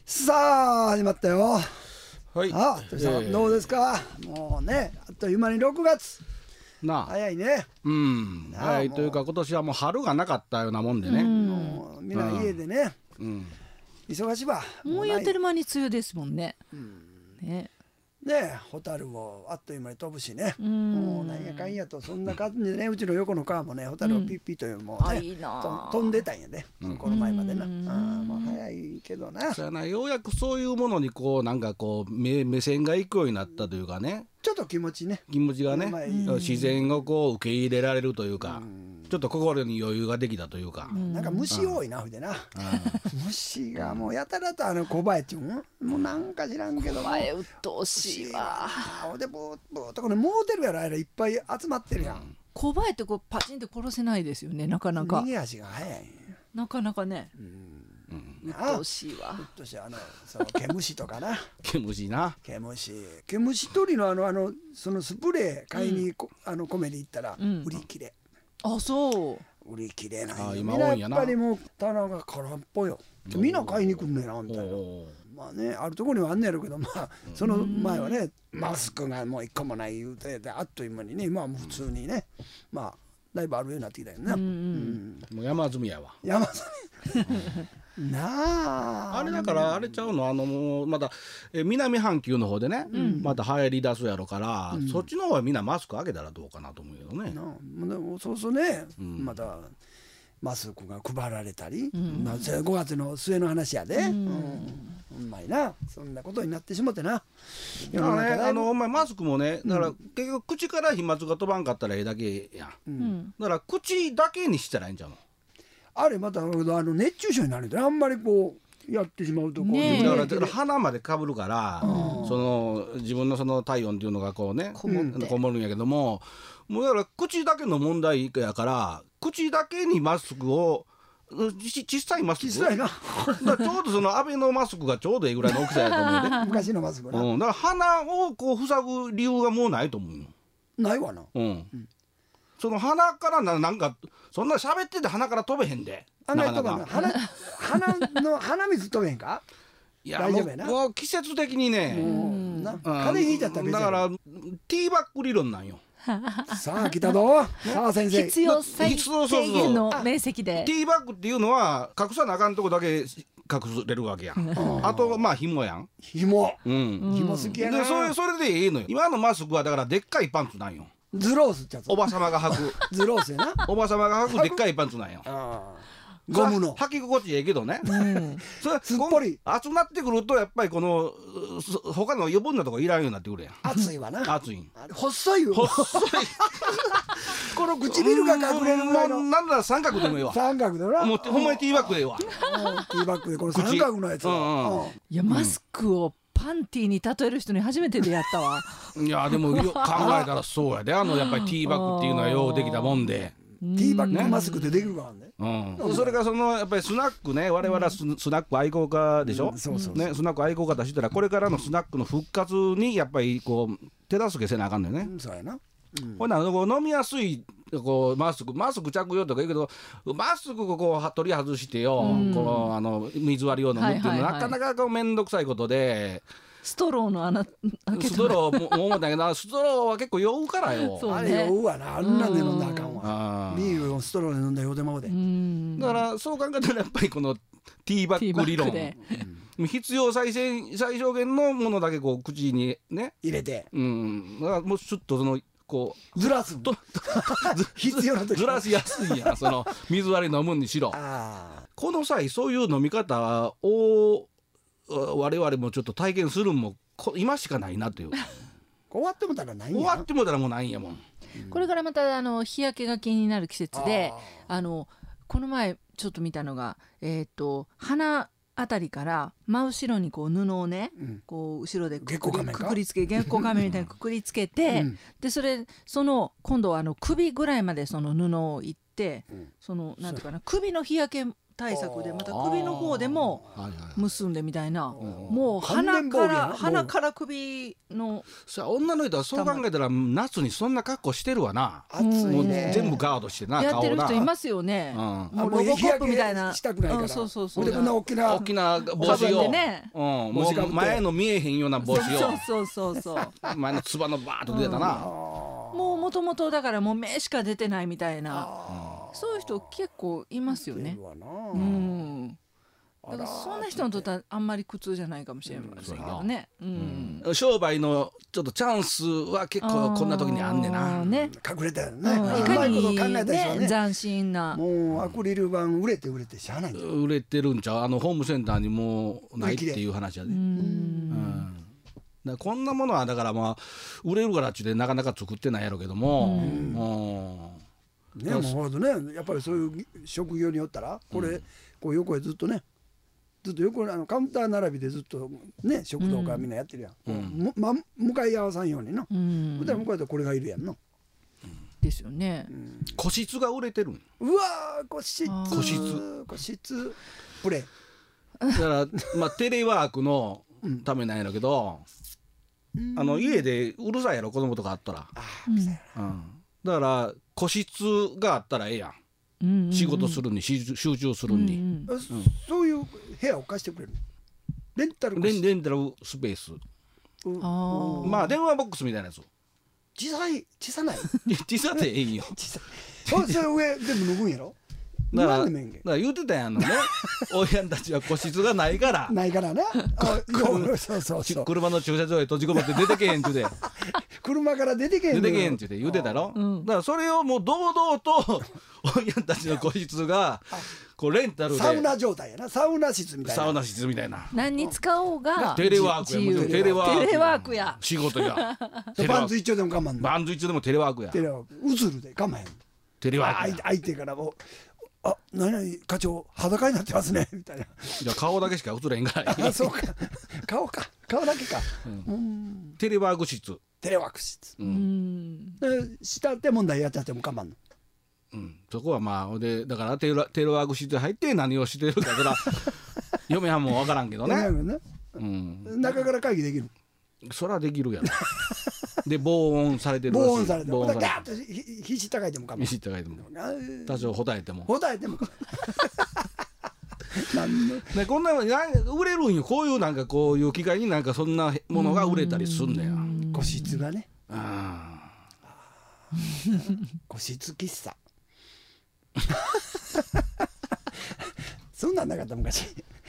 さあ始まったよ。 はい。 あ、どうですか。もうね、あっという間に6月。 なあ。 早いね。 なあ。早いというか今年はもう春がなかったようなもんでね。 もうみんな家でね。忙しいわ。 もう言ってる間に梅雨ですもんね。ね。 ね、ホタルをあっという間に飛ぶしね。もうなんやかんやとそんな感じでね、うちの横の川もね、ホタルをピッピというもうね、飛んでたんやで、この前までな。もう早いけどな。 そうやな、ようやくそういうものにこうなんかこう目線がいくようになったというかね。 ちょっと気持ちね。 気持ちがね、自然をこう受け入れられるというか、ちょっと心に余裕ができたというか。 なんか虫多いな、ほいでな。虫がもうやたらと小林っちゅうんもうなんか知らんけど。 小林うっとうしいわ。 でブーッとこれもうてるやろ、あれいっぱい集まってるやん。 小林ってこうパチンって殺せないですよね、なかなか。 逃げ足が早い。 なかなかね。うっとうしいわ。 うっとしいその毛虫とかな。 毛虫な。 毛虫取りのそのスプレー買いに米に行ったら売り切れ。 あ、そう。 売り切れない。 今多いんやな。 やっぱりもう棚が空っぽよ。みんな買いに来んねんなみたいな。まあね、あるところにはあんねやろうけど、まあその前はねマスクがもう一個もない言うてあっという間にね、今はもう普通にね、まあだいぶあるようになってきたよね。 もう山積みやわ。 山積みなあ。 あれだからあれちゃうの、もうまた南半球の方でね、また流行り出すやろから、そっちの方はみんなマスク開けたらどうかなと思うけどね。 でもそうそうね、またマスクが配られたり、5月の末の話やで。うまいな、そんなことになってしもてな。 だからね、お前マスクもね、だから結局口から飛沫が飛ばんかったらええだけやん。だから口だけにしたらいいんちゃうの。 あれまた熱中症になるんで、あんまりこうやってしまうとこう、 だから鼻までかぶるから、その自分のその体温っていうのがこうねこもるんやけども、もうだから口だけの問題やから、口だけにマスクを小さいマスク、 小さいな。 ちょうどそのアベノマスクがちょうどいいぐらいの大きさやと思うね。 昔のマスクな。 だから鼻をこう塞ぐ理由がもうないと思うよ。 ないわな。 その鼻からなんかそんな喋ってて鼻から飛べへんで。 鼻水飛べへんか。 いやもう季節的にね、 風邪ひいちゃったらだからティーバッグ理論なんよ。 さあ来たぞ。さあ先生。 必要最低限の面積で。 ティーバッグっていうのは隠さなあかんとこだけ隠れるわけやん。あとまあ紐やん。 紐好きやな。 それでいいのよ。今のマスクはだからでっかいパンツなんよ。 ズロースってやつ。 おばさまが履く。 ズロースやな。 おばさまが履くでっかいパンツなんよ。 ゴムの履き心地ええけどね。 それすっぽり暑なってくるとやっぱりこの他の余分なとこいらんようになってくるやん。 暑いわな。 暑い。 細いよ。細い。この唇が隠れるぐらいの。 なんなら三角でもええわ。 三角でな。 もうほんまにティーバッグでええわ。 ティーバッグでこの三角のやつ。 いやマスクをパンティーに例える人に初めて出会ったわ。 いやでも考えたらそうやで、やっぱりティーバッグっていうのはようできたもんで。 ティーバッグマスクでできるからね。 それからやっぱりスナックね、我々はスナック愛好家でしょ。スナック愛好家だしたらこれからのスナックの復活にやっぱりこう手助けせなあかんのよね。 そうやな。 ほな飲みやすいマスク着用とか言うけど、マスクをこう取り外してよ、この水割りを飲むっていうのはなかなか面倒くさいことで。 ストローの穴ストローも思ったけど、ストローは結構酔うからよ。 あれ酔うわな。あんなんで飲んだらあかんわ。ビールをストローで飲んだら酔うてまうで。 だからそう考えたらやっぱりこのティーバッグ理論、必要最小限のものだけこう口にね入れて、 だからもうちょっとこうずらすと必要な時ずらしやすいやん。その水割り飲むにしろ。この際そういう飲み方を我々もちょっと体験するんも今しかないなという。 終わってもたらないんや。 終わってもたらもうないんやもん。 これからまた日焼けが気になる季節で、この前ちょっと見たのが鼻あたりから真後ろにこう布をね、こう後ろでくくりつけ、月光仮面みたいにくくりつけて、で今度は首ぐらいまでその布をいって、なんていうかな、首の日焼け対策でまた首の方でもはいはい結んでみたいな、 うんもう完全防御やな鼻から首のさあ女の人はそう考えたら夏にそんな格好してるわな。 暑いもうね。 全部ガードしてなやってる顔な。 人いますよね、 うんもうロボコップみたいなしたくないから。 そうそうそうほんでこんな大きな大きな帽かぶ子を、 ってねうん、も帽子かぶってう前の見えへんような帽子そうそうそう前のつばのバーッと出たな。 もうもともとだからもう目しか出てないみたいなそういう人結構いますよね。うんだからそんな人にとってはあんまり苦痛じゃないかもしれませんけどね、うん商売のちょっとチャンスは結構こんな時にあんねんな。 ね、 隠れたよね。 いかうまいことに考えたでしょうね。 斬新なもうアクリル板売れてしゃあない。 売れてるんちゃう。ホームセンターにもうないっていう話やで、だからこんなものはだからまあ売れるからっちゅうでなかなか作ってないやろうけども、 ね、もうほんとね、やっぱりそういう職業によったらこれ、こう横へずっとねずっと横カウンター並びでずっとね食堂からみんなやってるやん、向かい合わさんようにな、そしたら向かい合ったらこれがいるやんな、 ですよね、 個室が売れてるん。 うわー個室プレイだからまあテレワークのためなんやろうけど、家でうるさいやろ子供とかあったら、だから個室があったらええやん、仕事するに集中するに、 そういう部屋を貸してくれるレンタルレンタルスペース、まあ電話ボックスみたいなやつ小さない小さでええんよ。 それ上全部脱ぐんやろ。 だから言うてたやんのね親たちは個室がないからないからね。そう車の駐車場へ閉じこもって出てけへんちゅうで車から出てけへんちゅうで言うてたろ、だからそれをもう堂々と親たちの個室がこうレンタルでサウナ状態やな、サウナ室みたいな、 サウナ室みたいな、 何に使おうがテレワークや、もちろんテレワークや仕事やバンズ一丁でも我慢バンズ一丁でもテレワークや、 テレワーク映るで我慢へん、 テレワークや相手からも何々課長裸になってますねみたいな、 いや顔だけしか映れへんからそうか顔だけか、 テレワーク室、 テレワーク室、したって問題やっちゃっても我慢の、 そこはまあでだからテレワーク室入って何をしてるかから嫁はんも分からんけどね、中から会議できる、 そらできるやろで防音されてるらしい、 防音されてる、ガーッと必死高いても我慢、 必死高いても多少ほたえてもね、こんなの売れるんよ、こういうなんかこういう機会になんかそんなものが売れたりすんねや、 個室がね、個室喫茶そんなんなかった昔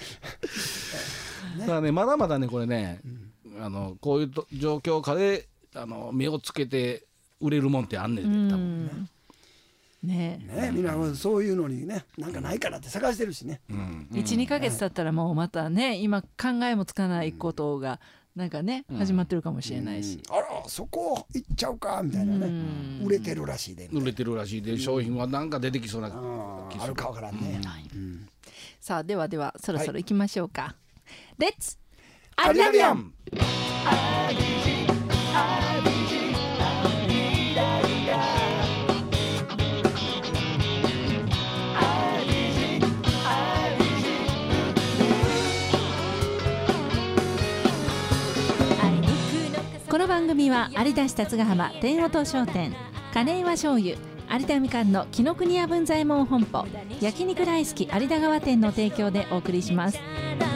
だからね、まだまだねこれね、こういう状況下で目をつけて売れるもんってあんねんで、多分ねみんなそういうのにね、なんかないかなって探してるしね、 1,2 ヶ月経ったらもうまたね今考えもつかないことがなんかね始まってるかもしれないし、 あらそこ行っちゃうかみたいなね、売れてるらしいで、 売れてるらしいで、商品はなんか出てきそうなあるかわからんね、 さあではそろそろ行きましょうか、レッツアリダリアン。 この番組は有田市辰ヶ浜天音商店、金岩醤油、有田みかんの紀ノ国屋文左衛門本舗、焼肉大好き有田川店の提供でお送りします。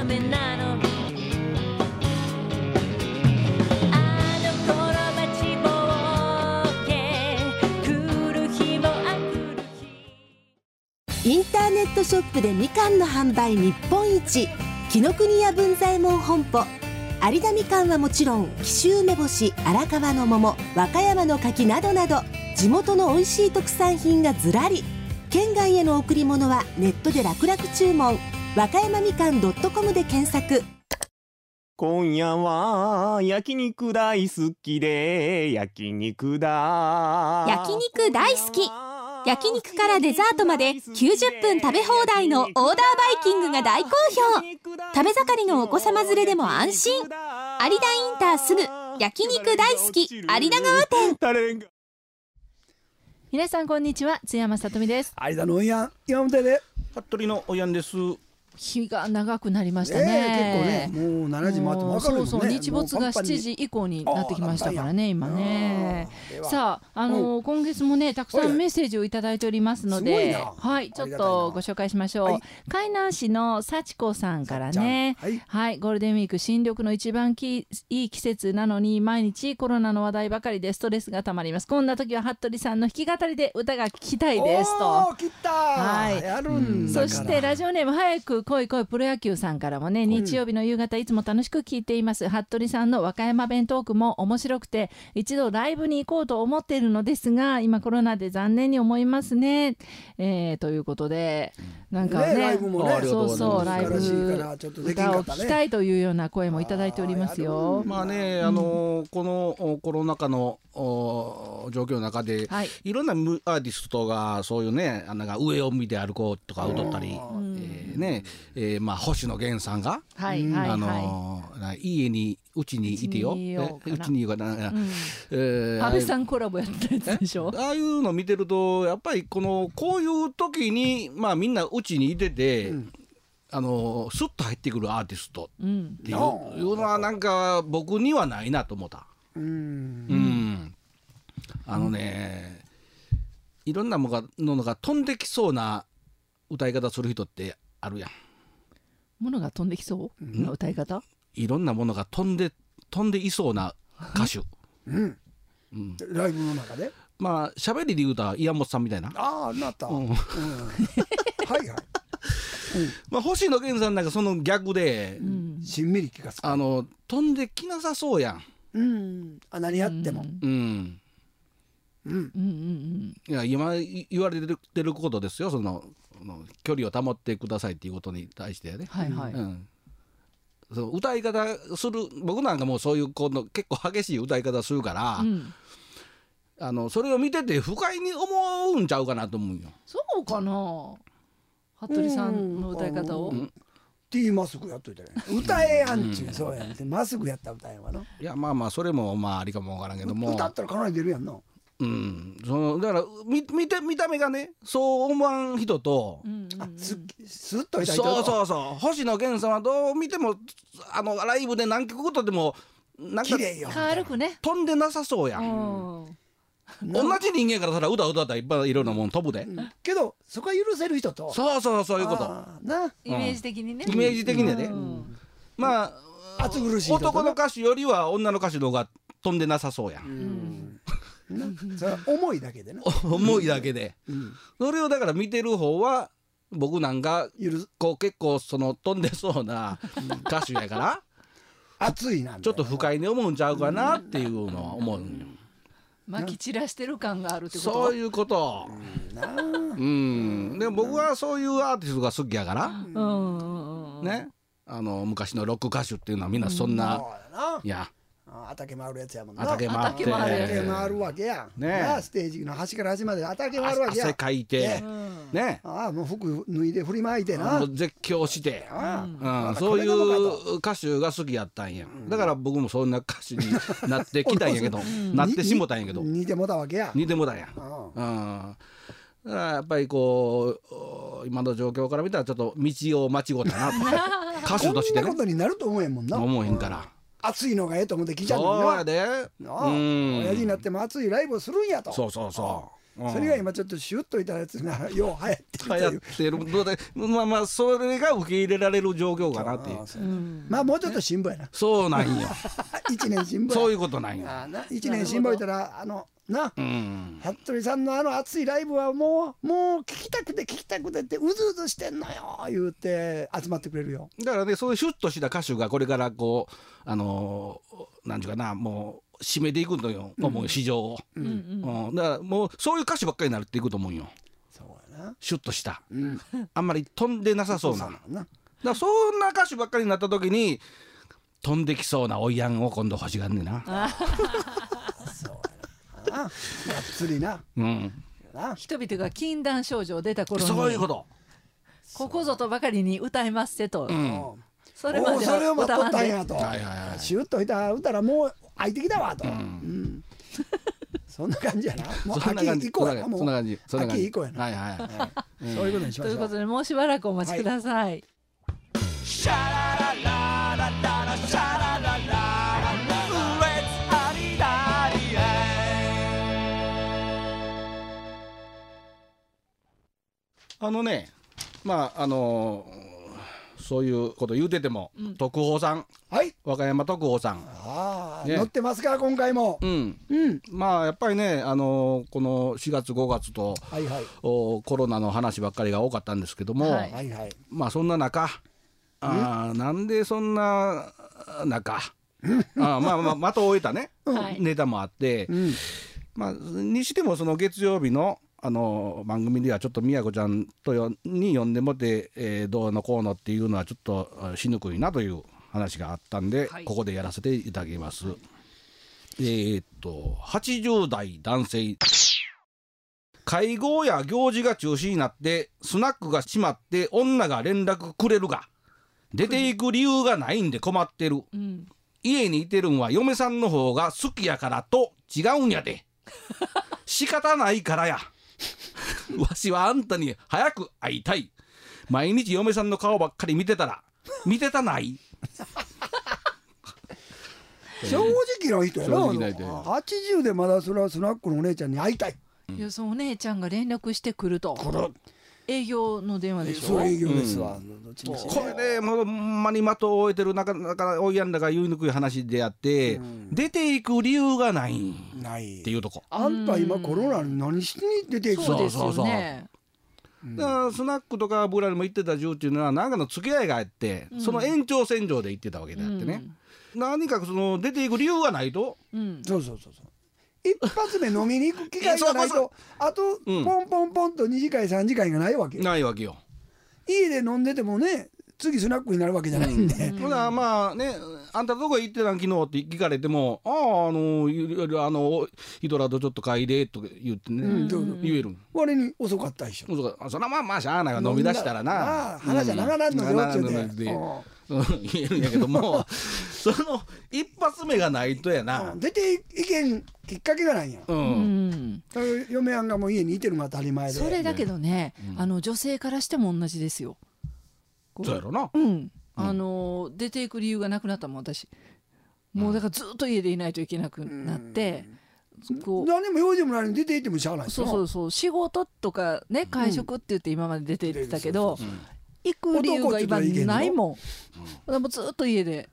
インターネットショップでみかんの販売日本一、紀ノ国屋文左衛門本舗。有田みかんはもちろん、紀州梅干し、荒川の桃、和歌山の柿などなど、地元の美味しい特産品がずらり。県外への贈り物はネットで楽々注文。和歌山みかん .com で検索。 今夜は焼肉大好きで焼肉だ。 焼肉大好き。焼肉からデザートまで90分食べ放題のオーダーバイキングが大好評。食べ盛りのお子様連れでも安心。有田インターすぐ焼肉大好き有田川店。 皆さんこんにちは、津山さとみです。 有田のおんや岩本で服部のおやんです。 日が長くなりましたね。 結構ね、もう7時回っても分かるよね。 そうそう、日没が7時以降になってきましたからね、今ね。さあ、今月もね、たくさんメッセージをいただいておりますので、はい、ちょっとご紹介しましょう。海南市の幸子さんからね、はい、ゴールデンウィーク新緑の一番いい季節なのに毎日コロナの話題ばかりでストレスがたまります。こんな時は服部さんの弾き語りで歌が聴きたいですと。 来た。はい、やるんだから。 そしてラジオネーム早く来い来いプロ野球さんからもね、日曜日の夕方いつも楽しく聞いています。服部さんの和歌山弁トークも面白くて一度ライブに行こうと思っているのですが、今コロナで残念に思いますね、ということで、なんかね、 ライブもね、 そうそう、ライブ歌を聴きたいというような声もいただいておりますよ。 まあね、このコロナ禍の状況の中で、いろんなアーティストがそういうね、なんか上を見て歩こうとか歌ったり、ね、まあ星野源さんが、家にうちにいてよ、うちにいようかな、 安倍さんコラボやったやつでしょ。 ああいうの見てるとやっぱりこういう時に、まあみんなうちにいてて、スッと入ってくるアーティストっていうのはなんか僕にはないなと思った。いろんなものが飛んできそうな歌い方する人ってあるやん。 ものが飛んできそう、歌い方、 いろんなものが飛んでいそうな歌手、 ライブの中で、 まあ喋りで言うたら岩本さんみたいな。 ああ、なった。はいはい。 まあ星野源さんなんかその逆で、 しんみり聞かす。 飛んできなさそうやん。何やっても。 いや今言われてることですよ。その距離を保ってくださいっていうことに対してね。その歌い方する、僕なんかもうそういう結構激しい歌い方するから、それを見てて不快に思うんちゃうかなと思うよ。 そうかな、服部さんの歌い方を。 T マスクやっといたら歌えやんちゅう、そうやんってマスクやったら歌えんわな。 いやまあまあそれもまあありかもわからんけども、 歌ったらかなり出るやんな。 だから見た目がね、そう思わん人と、 スッといた人、 そう星野源さんはどう見てもライブで何曲歌ってもなんか軽くね飛んでなさそうやん。同じ人間からしたら歌ったらいっぱいいろんなもん飛ぶで、 けどそこは許せる人と、 そういうことな、イメージ的にね、 イメージ的にね、まあ暑苦しい男の歌手よりは女の歌手の方が飛んでなさそうやん。 それは思いだけでね、 思いだけで、それをだから見てる方は僕なんかこう結構その飛んでそうな歌手やから熱いなちょっと不快に思うんちゃうかなっていうのは思うんよ。 まき散らしてる感があるってこと。 そういうこと。でも僕はそういうアーティストが好きやからね、昔のロック歌手っていうのはみんなそんな、いや畑回るやつやもんな。 畑回るわけやね。ステージの端から端まで畑回るわけや。 汗かいてね、 もう服脱いで振りまいてな、 絶叫して、そういう歌手が好きやったんや。だから僕もそんな歌手になってきたんやけどなってしもたんやけど、 似てもたわけや。 似てもたんや。だからやっぱり今の状況から見たらちょっと道を間違ったな歌手としてね。 こんなことになると思えんもんな。 思えへんから暑いのがええと思って来ちゃうのにな。 そうやで。 親父になっても暑いライブをするんやと。 それが今ちょっとシュッといたやつがよう流行ってるので、まあそれが受け入れられる状況かなっていう。 まあもうちょっと辛抱やな。そうなんよ。 1年辛抱。 そういうことなんよ。 1年辛抱いたら服部さんの熱いライブはもう聞きたくてってうずうずしてんのよ言うて集まってくれるよ。 だからね、そういうシュッとした歌手がこれからこうなんていうかな、もう締めていくのよ、もう市場を。だからもうそういう歌手ばっかりになっていくと思うよ。 そうやな。 シュッとした、あんまり飛んでなさそうな。だからそんな歌手ばっかりになった時に飛んできそうなおいやんを今度欲しがんねんな。 がっつりな、 人々が禁断症状出た頃に、 そういうこと、 ここぞとばかりに歌いますせと、 それまでは歌わんで、シュッといた歌らもう空いてきたわと、そんな感じやな。もう秋以降やな。もう秋以降やな。 そういうことにしましょう。 ということでもうしばらくお待ちください。 シャララララララシャラララララレッツハリダリまあそういうこと言うてても、特報さん、 はい。 和歌山特報さん、ね乗ってますか今回も。 まあやっぱりねこの4月5月と、 はいはい。 コロナの話ばっかりが多かったんですけども、 はいはいはい。 まあそんな中なんでそんな中まあ的を終えたね、 はいネタもあって、まあにしてもその月曜日の番組ではちょっと宮子ちゃんに呼んでもって、どうのこうのっていうのはちょっとしにくいなという話があったんで、 はいここでやらせていただきます。80代男性、会合や行事が中止になってスナックが閉まって女が連絡くれるが出ていく理由がないんで困ってる。家にいてるんは嫁さんの方が好きやからと違うんやで仕方ないからやわしはあんたに早く会いたい。毎日嫁さんの顔ばっかり見てたない正直な人やな。 正直な人や 80でまだそれはスナックのお姉ちゃんに会いたい。 いやそのお姉ちゃんが連絡してくると。営業の電話でしょ。 そう営業ですわ。どっちみちねこれでもうほんまに的を終えてるなかなかおいやんだが言いにくい話であって、出ていく理由がないっないていうとこ。 あんた今コロナに何しに出ていくの。 そうですよね。 だからスナックとか僕らにも行ってた銃っていうのは何かの付き合いがあって、その延長線上で行ってたわけであってね、何かその出ていく理由がないと、 そう一発目飲みに行く機会がないとあとポンポンポンと2次会3次会がないわけよ。 ないわけよ。 家で飲んでてもね次スナックになるわけじゃないんで、 ほなまあね、あんたどこ行ってたん昨日って聞かれても、ヒトラーとちょっと会でと言ってね、言える。 割に遅かったでしょ。 そらまあしゃあないわ、飲み出したらな話じゃ長なんのよって言うて言えるんやけどもその一発目がないとやな、 出ていけんきっかけがないんや。嫁はんがもう家にいてるのが当たり前で。 それだけどね、女性からしても同じですよ。 そうやろな。 出ていく理由がなくなったもん私。もうだからずっと家でいないといけなくなって、 何も用事もないのに出ていってもしゃあない。 そう仕事とかね会食って言って今まで出て行ってたけど、行く理由が今ないもん。もうずっと家で。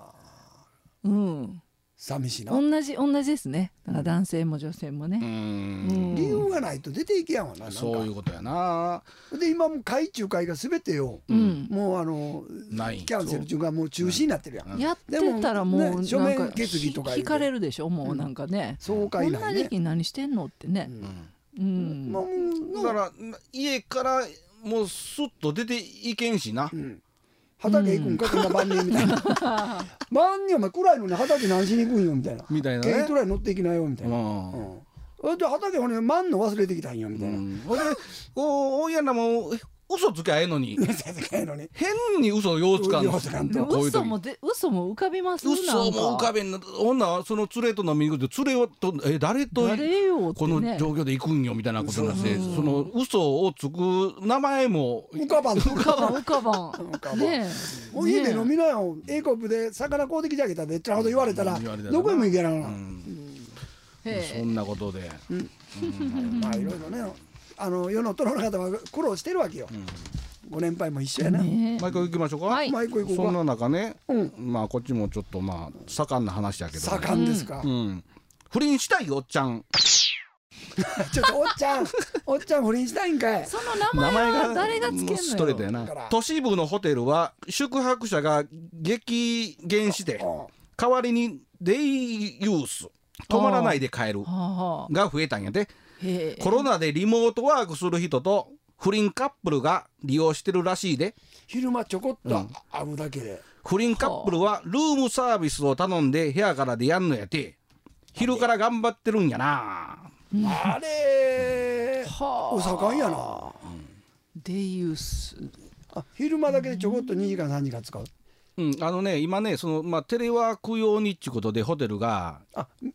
寂しいな。 同じですね。だから男性も女性もね。 理由がないと出ていけやんわな。 そういうことやな。 で今もう会中会がすべてよ、もうキャンセル中がもう中止になってるやん。 やってたらもうなんか書面決議とか引かれるでしょ。もうなんかね。 総会こんな時期何してんのってね。 だから家からもうスッと出ていけんしな。 畑行くんかこんな晩にみたいな。晩にお前暗いのに畑何しに行くんよみたいな。 みたいなね。 軽トラに乗っていきなよみたいな。で畑ほね万の忘れてきたんよみたいな。 ほんでおいやんらも嘘つきゃええのに変に嘘をようつかんの。 嘘も浮かびます。 嘘も浮かべんの。ほんなその連れと飲みに行くと連れと誰とこの状況で行くんよみたいなことになって、その嘘をつく名前も浮かばん。 ねえ。お家で飲みなよ。Aコップで魚買うてきてあげたでっちゃほど言われたらどこへも行けなな。 そんなことで。 まあいろいろね。世の殿の方は苦労してるわけよ。ご年配も一緒やな。 マイク行きましょうか。 マイク行こうか。 そんな中ね、まあこっちもちょっとまあ盛んな話やけど。 盛んですか。 不倫したいおっちゃん。 ちょっとおっちゃん不倫したいんかい。 その名前が誰がつけんのよ。 ストレートやな。都市部のホテルは宿泊者が激減して代わりにデイユース泊まらないで帰るが増えたんやで。コロナでリモートワークする人と不倫カップルが利用してるらしいで。 昼間ちょこっと会うだけで。 不倫カップルはルームサービスを頼んで部屋からでやんのやて。昼から頑張ってるんやな。 あれお盛んやな。 デイユース。 昼間だけでちょこっと2時間3時間使う。 今ねテレワーク用にっちゅうことでホテルが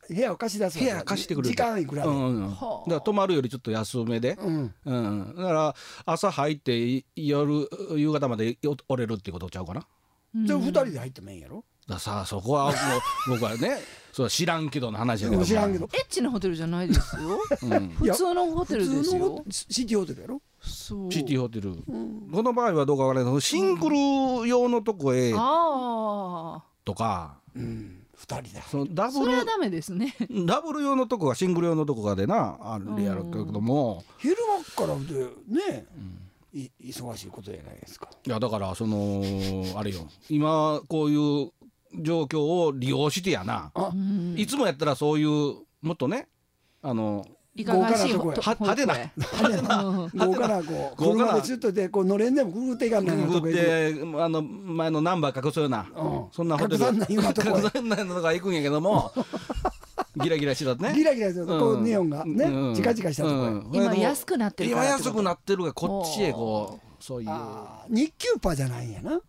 部屋を貸し出すわ部け屋貸してくれる時間いくらで、 だから泊まるよりちょっと安めで、だから朝入って夜夕方までおれるっていうことちゃうかな。 じゃあ2人で入ってもいいんやろ。 ださあそこはもう僕はねそう知らんけどの話やけど知らんけどエッチなホテルじゃないですよ。普通のホテルです普通のよ。 シティホテルやろ。 そう。 シティホテル、この場合はどうかわからないけどシングル用のとこへああ。 とか、 2人でそのダブルそれはダメですね。 ダブル用のとこがシングル用のとこがでなあれやるけども、 昼間からでね、忙しいことじゃないですか。 いやだからそのあれよ今こういう状況を利用してやな、いつもやったらそういうもっとねいかがわしい豪華派手な豪華なこう車でずっとでこう乗れんでもくぐっていかんないとこグって前のナンバー隠すような、そんなホテル隠さんないようなとこへ隠さんないのが行くんやけどもギラギラしてたってねギラギラするとこうネオンがねチカチカしたとこへ。 今安くなってるか今らってこと。 安くなってるがこっちへこうそういう日給パーじゃないんやな。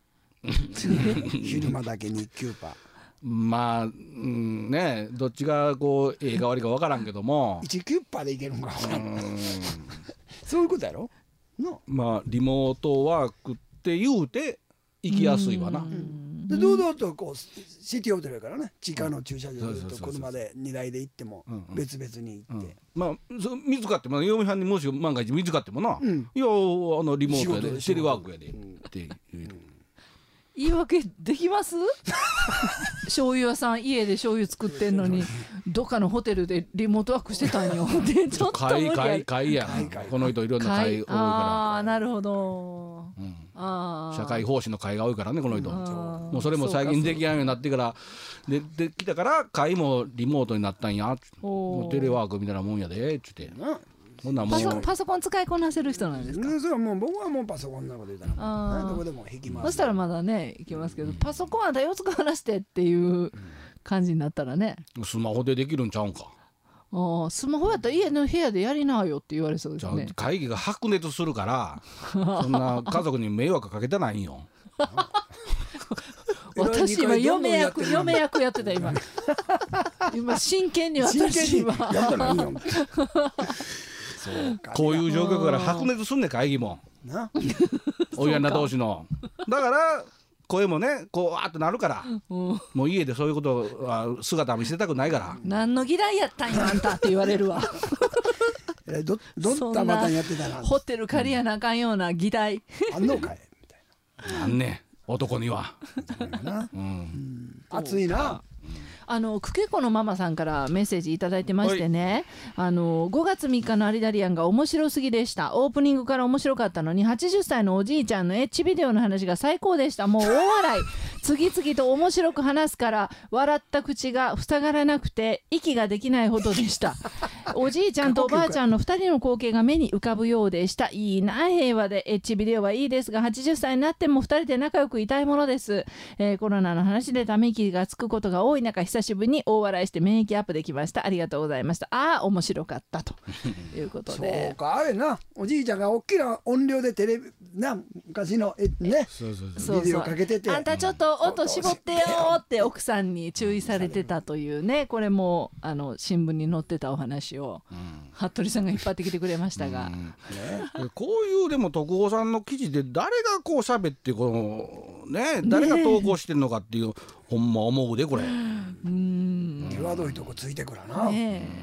昼間だけ日給パー。 まあ、ねどっちがこう変わりか分からんけども 1キュッパーでいけるんか分からん。そういうことやろの。 まあリモートワークって言うて行きやすいわな。 で堂々とこうシティホテルやからね地下の駐車場と車で2台で行っても別々に行って。 まあ水買っても嫁はんにもし万が一水買ってもな、いやリモートやでテレワークやでって言う。 言い訳できます？醤油屋さん家で醤油作ってんのにどっかのホテルでリモートワークしてたんよでちょっと無理や会やんこの人いろんな会多いああかなるほど、 ら社会奉仕の会が多いからねこの人もうそれも最近できないようになってからできたから会もリモートになったんやもうテレワークみたいなもんやでっつってそんなもうパソコン使いこなせる人なんですか？ それはもう僕はもうパソコンのこと言ったらどこでも弾きます。 そしたらまだねいきますけど、パソコンはだよ使わなしてっていう感じになったらね、 スマホでできるんちゃうんか。 スマホやったら家の部屋でやりなよって言われそうですね。 会議が白熱するからそんな家族に迷惑かけてないんよ。 私今嫁役やってた今真剣に私今やったらいいよ。 こういう状況から白熱すんね会議も親な同士のだから声もねこうわーってなるから、もう家でそういうことは姿見せたくないから。 何の嫌いやったんよあんたって言われるわ。 どんなまたやってたな。 ホテル借りやなあかんような議題あんのかいみたいな。あんね男には。 暑いな。 クケコのママさんからメッセージいただいてましてね、5月3日のアリダリアンが面白すぎでした。オープニングから面白かったのに80歳のおじいちゃんのエッチビデオの話が最高でした。もう大笑い次々と面白く話すから笑った口が塞がらなくて息ができないほどでした。おじいちゃんとおばあちゃんの2人の光景が目に浮かぶようでした。いいな平和でエッチビデオはいいですが80歳になっても2人で仲良くいたいものです。コロナの話でため息がつくことが多い中久しぶりに大笑いして免疫アップできました。ありがとうございました。面白かったということでそうかあれなおじいちゃんが大きな音量でテレビな昔のねビデオかけててあんたちょっと音絞ってよって奥さんに注意されてたというね、これも新聞に載ってたお話を服部さんが引っ張ってきてくれましたが、 こういうでも徳尾さんの記事で誰がこう喋ってこのね誰が投稿してんのかっていうほんま思うでこれ。 際どいとこついてくらな。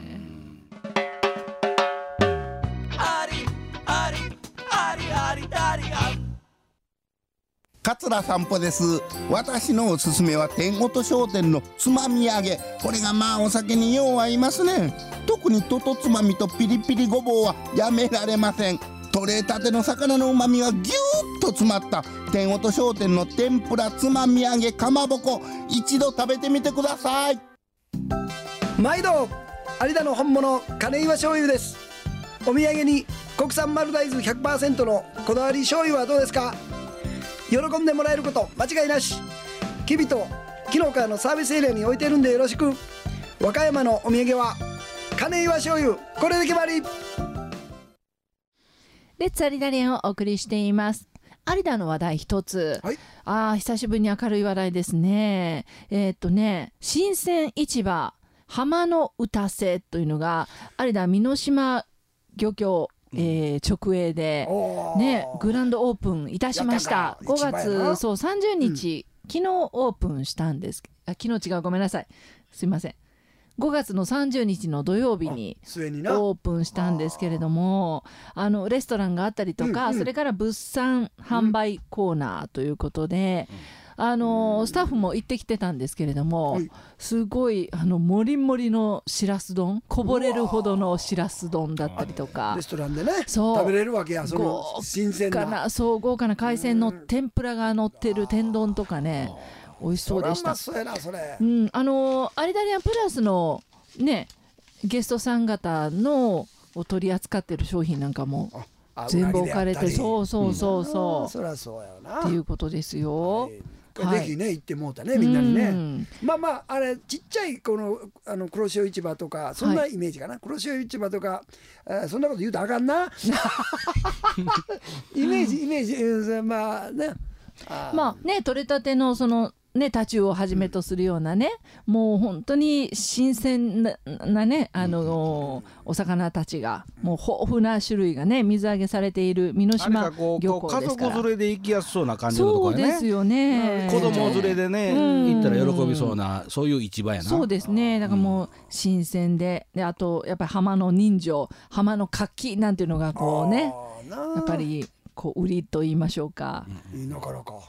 桂散歩です。私のおすすめは天音商店のつまみ揚げ。これがまあお酒によう合いますね。特にととつまみとピリピリごぼうはやめられません。取れたての魚のうまみがぎゅーっと詰まった天音商店の天ぷらつまみ揚げかまぼこ、一度食べてみてください。 毎度有田の本物金岩醤油です。お土産に国産丸大豆 100% のこだわり醤油はどうですか。喜んでもらえること間違いなし。きびと紀の川のサービスエリアに置いてるんでよろしく。和歌山のお土産は金岩醤油、これで決まり。 レッツアリダリアンをお送りしています。有田の話題一つ、久しぶりに明るい話題ですね。新鮮市場浜の歌瀬というのが有田美濃島漁協、直営で、ね、グランドオープンいたしました。5月そう30日、昨日オープンしたんです。昨日違う、ごめんなさい、すいません。5月の30日の土曜日にオープンしたんですけれども、レストランがあったりとか、それから物産販売コーナーということで、スタッフも行ってきてたんですけれども、すごいもりもりのしらす丼、こぼれるほどのしらす丼だったりとか、 レストランでね食べれるわけや。その新鮮な豪華な海鮮の天ぷらが乗ってる天丼とかね、美味しそうでした。 それはうまそうやな、それ。 アリダリアンプラスのねゲストさん方のを取り扱ってる商品なんかも全部置かれて、そうそりゃそうやなっていうことですよ。 ぜひね行ってもうたね、みんなにね。まああれちっちゃいこの黒潮市場とかそんなイメージかな。黒潮市場とかそんなこと言うとあかんな。イメージまあね。 まあね、取れたてのそのね、タチウオをはじめとするようなね、もう本当に新鮮なね、お魚たちがもう豊富な種類がね水揚げされている美濃島漁港ですから、 家族連れで行きやすそうな感じのところね。 そうですよね。 子供連れでね、行ったら喜びそうな、そういう市場やな。 そうですね。だからもう新鮮で、あとやっぱり浜の人情、浜の活気なんていうのがこうね、やっぱりこう売りと言いましょうか。 いいなかなか。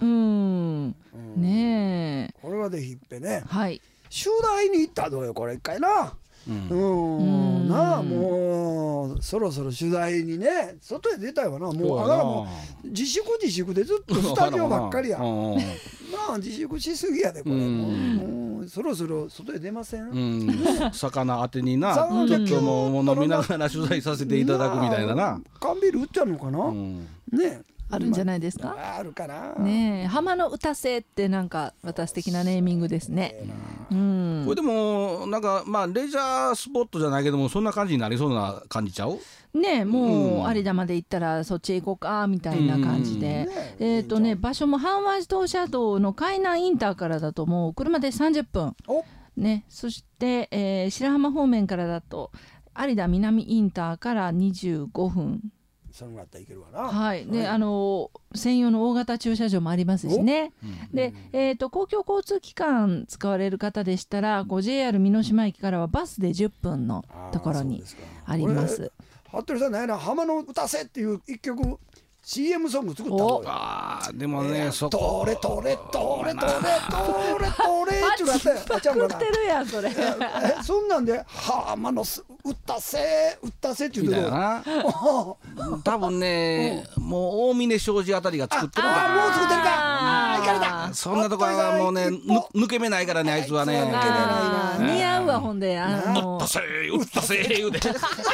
ねえ。 これはでひっぺね。 はい。 集大に行ったらどうよこれ一回な。なあもうそろそろ取材にね外へ出たよな。もうだからもう自粛でずっとスタジオばっかりや。なあ自粛しすぎやでこれ。もうそろそろ外へ出ません。 魚当てにな、ちょっともう飲みながら取材させていただくみたいなな。 缶ビール売っちゃうのかな。ね。 あるんじゃないですか。 あるかな。 ねえ、浜の歌瀬ってなんか私的なネーミングですね。 これでもなんかまあレジャースポットじゃないけどもそんな感じになりそうな感じちゃう？ ねえ、もう有田まで行ったらそっちへ行こうかみたいな感じで、場所も阪和自動車道の海南インターからだともう車で30分ね。そして、白浜方面からだと有田南インターから25分。 そのぐらいだったらいけるわな。 はい。で、専用の大型駐車場もありますしね。で、公共交通機関使われる方でしたら、JR 美濃島駅からはバスで10分のところにあります。 服部さん何やな、浜の歌せっていう一曲 CM ソング作ったの。 でもね、そこトレトレトレトレトレトレってなってあちゃうかな。 作ってるやんそれ。 そんなんで浜の歌せって言うてるな。 多分ね、もう大峰商事あたりが作ってるんだ。 もう作ってるか。いかれた。 そんなところはもうね抜け目ないからね、あいつはね。 似合うわ。ほんで打ったせ言うて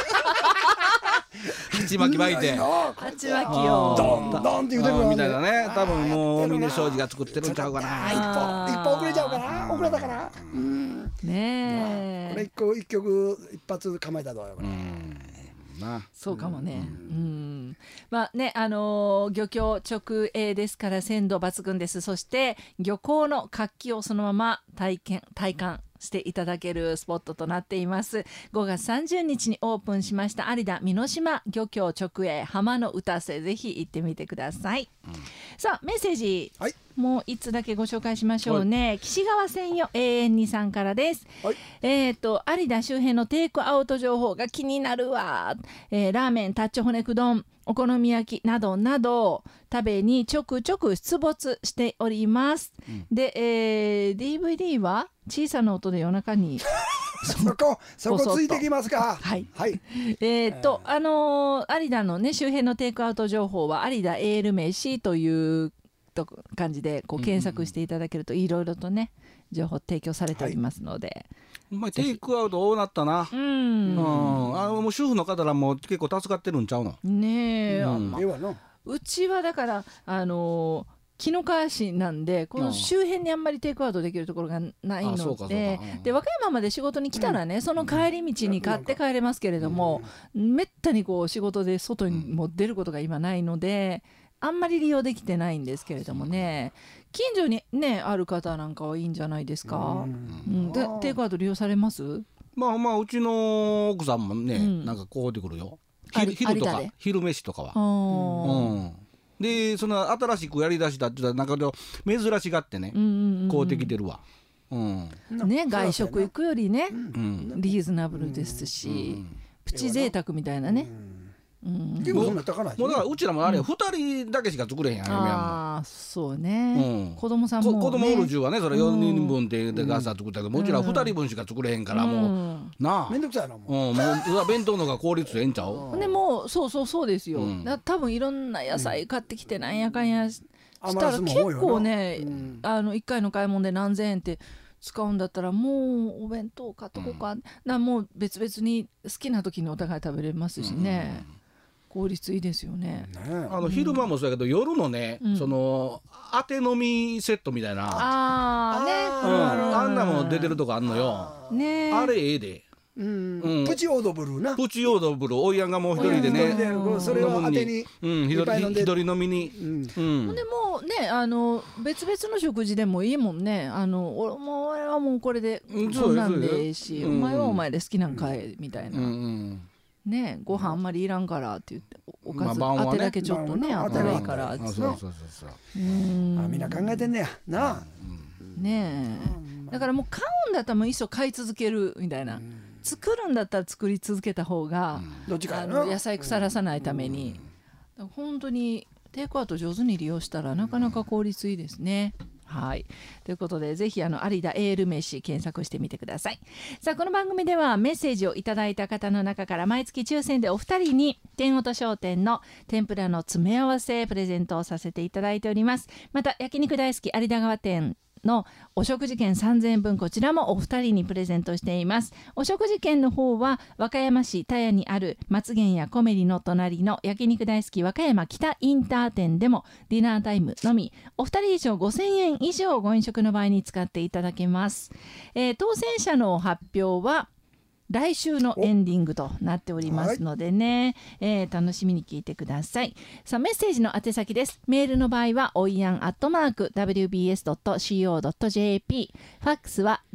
鉢巻き巻いて鉢巻きをドンドンって言うてるみたいなね。多分もう大峰商事が作ってるんちゃうかな。 一歩遅れちゃうかな。遅れたかな。 ねえ。 これ一曲一発構えたらどうよ。 そうかもね。まあね、漁協直営ですから鮮度抜群です。そして漁港の活気をそのまま体感していただけるスポットとなっています。5月30日にオープンしました有田美濃島漁協直営浜の歌瀬、ぜひ行ってみてください。さあメッセージ、もう1つだけご紹介しましょうね。岸川線よ永遠にさんからです。有田周辺のテイクアウト情報が気になるわ。ラーメン、タッチ骨く丼、お好み焼きなどなど食べにちょくちょく出没しております。で、DVD は小さな音で夜中にそこついてきますか。有田のね周辺のテイクアウト情報は有田エール飯という感じでこう検索していただけるといろいろとね情報提供されておりますので、 テイクアウト多なったな。もう主婦の方らも結構助かってるんちゃうのねえ。うちはだから紀の川市なんでこの周辺にあんまりテイクアウトできるところがないので、和歌山まで仕事に来たらね、その帰り道に買って帰れますけれども、めったにこう仕事で外にも出ることが今ないのであんまり利用できてないんですけれどもね、近所にねある方なんかはいいんじゃないですか。テイクアウト利用されます？ まあうちの奥さんもね、なんかこうてくるよ。昼とか昼飯とかは。でその新しくやりだしたって言ったらなんか珍しがってね、こうてきてるわ。 ね、外食行くよりね、リーズナブルですし、プチ贅沢みたいなね。 でもそんな高ない。 もうだからうちらもあれ2人だけしか作れへんやん。 ああそうね。子供さんも子供おる中はね、それ4人分でガサ作ったけど、もちろん2人分しか作れへんからもうなあ。 めんどくさいなもう。 もう弁当のが効率ええんちゃう。 でもそうですよ。多分いろんな野菜買ってきてなんやかんやしたら結構ね、1回の買い物で何千円って使うんだったらもうお弁当買っとこうか、もう別々に好きな時にお互い食べれますしね、効率いいですよね。 昼間もそうやけど夜のね、その当て飲みセットみたいな、あんなも出てるとこあんのよ。あれええで。 プチオードブルな。 プチオードブル、おいやんがもう一人でね、 それを当てに一人飲みに。 でもね、別々の食事でもいいもんね。俺はもうこれでこんなんでいいし、お前はお前で好きなんかいみたいな。ね、ご飯あんまりいらんからって言っておかず当てだけちょっとねあったらいいからって。 みんな考えてんねやな。 ねえ、だからもう買うんだったらもういっそ買い続けるみたいな。作るんだったら作り続けた方が、野菜腐らさないために、本当にテイクアウト上手に利用したらなかなか効率いいですね。はい、ということでぜひ有田エール飯検索してみてください。さあこの番組ではメッセージをいただいた方の中から毎月抽選でお二人に天音商店の天ぷらの詰め合わせプレゼントをさせていただいております。また焼肉大好き有田川店のお食事券3000円分、こちらもお二人にプレゼントしています。お食事券の方は和歌山市田谷にある松源屋コメリの隣の焼肉大好き和歌山北インター店でもディナータイムのみ、お二人以上5000円以上ご飲食の場合に使っていただけます。当選者の発表は来週のエンディングとなっておりますのでね、楽しみに聞いてください。さあメッセージの宛先です。メールの場合はおいやん@wbs.co.jp、 ファックスは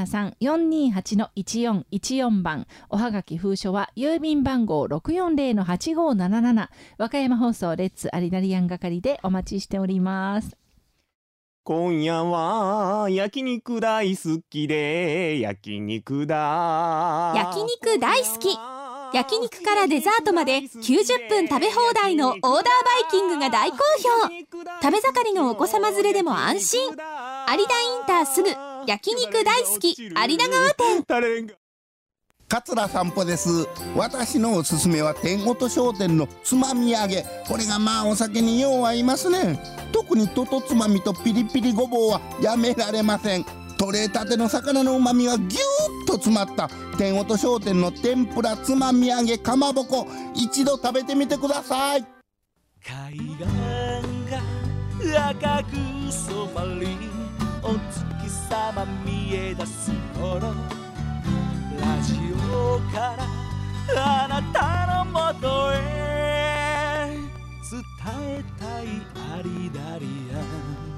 073-428-1414 番、おはがき封書は郵便番号 640-8577、 和歌山放送レッツ有田リアン係でお待ちしております。 今夜は焼肉大好きで焼肉だ。 焼肉大好き。焼肉からデザートまで90分食べ放題のオーダーバイキングが大好評。食べ盛りのお子様連れでも安心。有田インターすぐ焼肉大好き有田川店。 桂散歩です。私のおすすめは天音商店のつまみ揚げ。これがまあお酒によう合いますね。特にととつまみとピリピリごぼうはやめられません。取れたての魚のうまみがぎゅーっと詰まった天音商店の天ぷらつまみ揚げかまぼこ、一度食べてみてください。 海岸が赤く染まりお月様見え出す頃、ラジオからあなたのもとへ伝えたいアリダリアン。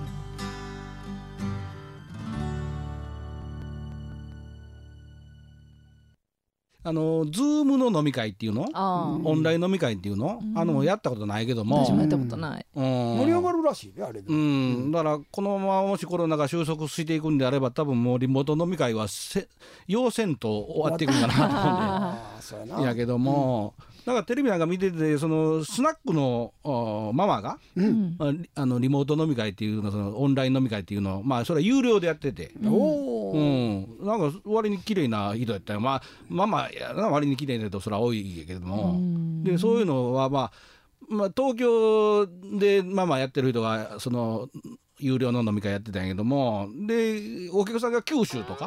ズームの飲み会っていうの、オンライン飲み会っていうの、やったことないけども、 私もやったことない。 盛り上がるらしいねあれで。 だからこのままもしコロナが収束していくんであれば、多分もうリモート飲み会は要せんと終わっていくんかなと思うんでやけども、なんかテレビなんか見てて、そのスナックのママが、リモート飲み会っていうの、そのオンライン飲み会っていうのを、まあそれは有料でやってて、なんか割に綺麗な人やったよ。まあママやな、割に綺麗な人それは多いけども、でそういうのはまあ東京でママやってる人がその有料の飲み会やってたんやけども、でお客さんが九州とか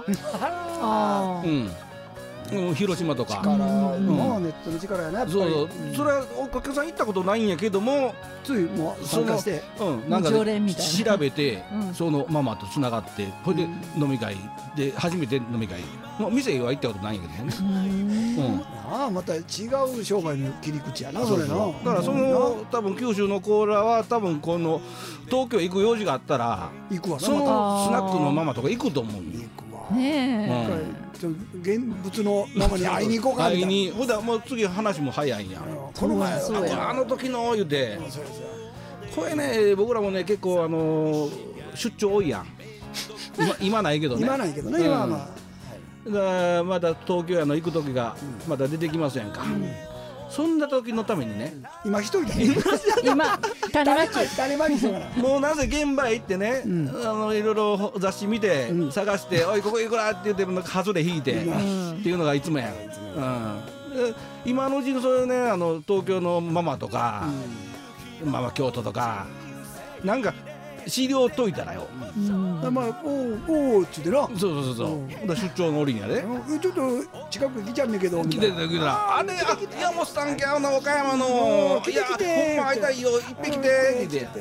広島とか力もネットの力やな、やっぱり。 そうそれはお客さん行ったことないんやけども、 ついもう参加してなんか常連みたいな調べて、そのママとつながって、これで飲み会で初めて飲み会、もう店は行ったことないんやけどね。 また違う商売の切り口やなそれな。 だからその多分九州のコーラは多分この東京行く用事があったら、 行くわな。 そのスナックのママとか行くと思うよ。 ね現物のママに会いに行こうかみたいな。 会いにほんだらもう次話も早いんや。 この前そうやあの時の言うてそうですよこれね僕らもね結構出張多いやん今ないけどね今ないけどね、今はまあだからまだ東京やの行く時がまだ出てきますやんか、そんな時のためにね今一人で今種まき種まきしてからもうなぜ現場へ行ってね、いろいろ雑誌見て、探して「おいここいくら?」って言って外れ引いて、っていうのがいつもやん、で今のうちにそれね東京のママとか、ママ京都とかなんか資料解いたらよ、 まあおうっつってな、 そう出張の折にやでちょっと近く来ちゃうんだけど来てた来たあれ山本さんきゃ岡山の来て来てほんま会いたいよいっぺん来てってで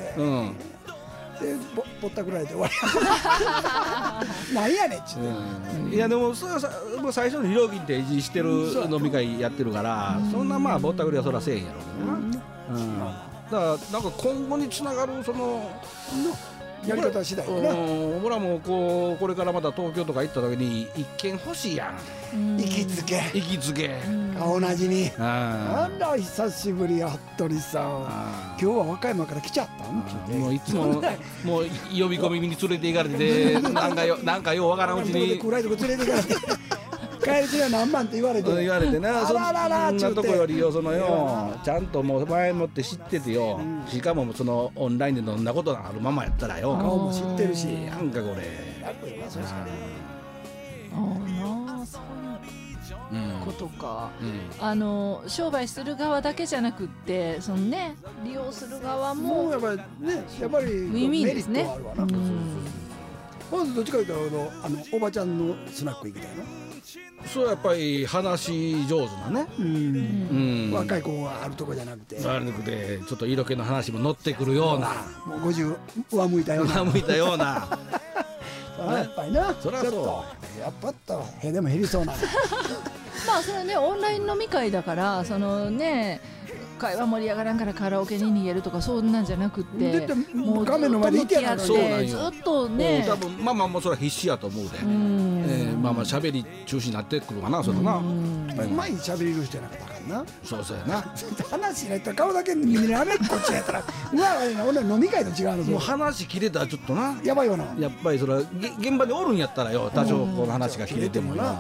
ぼったくられて終わりなんやねんっちって、 いやでももう最初の料金って維持してる飲み会やってるからそんなまあぼったくりはそらせえへんやろうけどな、だからなんか今後につながるそのやり方次第だな。 僕らもこれからまた東京とか行った時に一軒欲しいやん、 行きつけ行きつけ、 同じに。 ああら久しぶりや服部さん、今日は和歌山から来ちゃったん？ もういつももう呼び込みに連れて行かれてなんかようわからんうちに暗いとこ連れて行かれて帰り次は何万って言われてな、そんなとこよりよちゃんともう前もって知っててよ、しかもそのオンラインでどんなことがあるままやったらよ顔も知ってるし、 なんかこれ楽よなそうですかね。 そういうことか、商売する側だけじゃなくってそのね利用する側もやっぱりねウィンウィンですね。 まずどっちかというとおばちゃんのスナック行きたいの？ そうやっぱり話上手なね、 若い子があるとこじゃなくてちょっと色気の話も乗ってくるような、 もう50上向いたようなやっぱりな、 そりゃそうやっぱったわでも減りそうなまあそれねオンライン飲み会だからそのね会話盛り上がらんからカラオケに逃げるとかそんなんじゃなくってもう画面の前でいてやずっとね多分ママもそれは必死やと思うで、まあ喋り中止になってくるかなそれな、 前に喋れる人やなかったからな。 そうやな話しないと顔だけ見られっこっちやったら俺飲み会と違うのもう話切れたらちょっとなやばいよな。やっぱりそれは現場におるんやったらよ多少この話が切れてもな、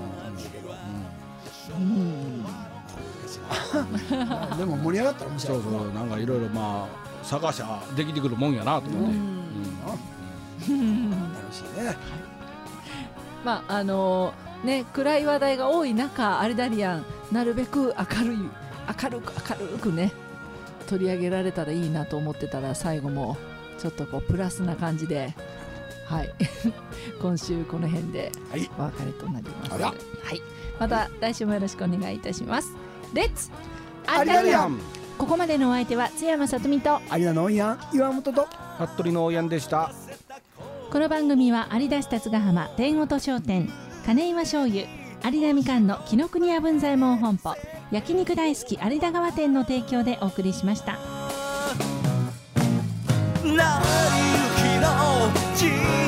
でも盛り上がったら面白い。 そうなんかいろいろまあ探しゃできてくるもんやなと思って、 楽しいね。 まあね暗い話題が多い中アリダリアンなるべく明るくね取り上げられたらいいなと思ってたら最後もちょっとこうプラスな感じではい今週この辺でお別れとなります、はい、また来週もよろしくお願いいたします。レッツアリダリアン。ここまでのお相手は津山さとみと有田のおんやん岩本と服部のおやんでした。 この番組は有田市立ヶ浜天音商店金岩醤油有田みかんの紀ノ国屋文左衛門本舗焼肉大好き有田川店の提供でお送りしました。 成り行きの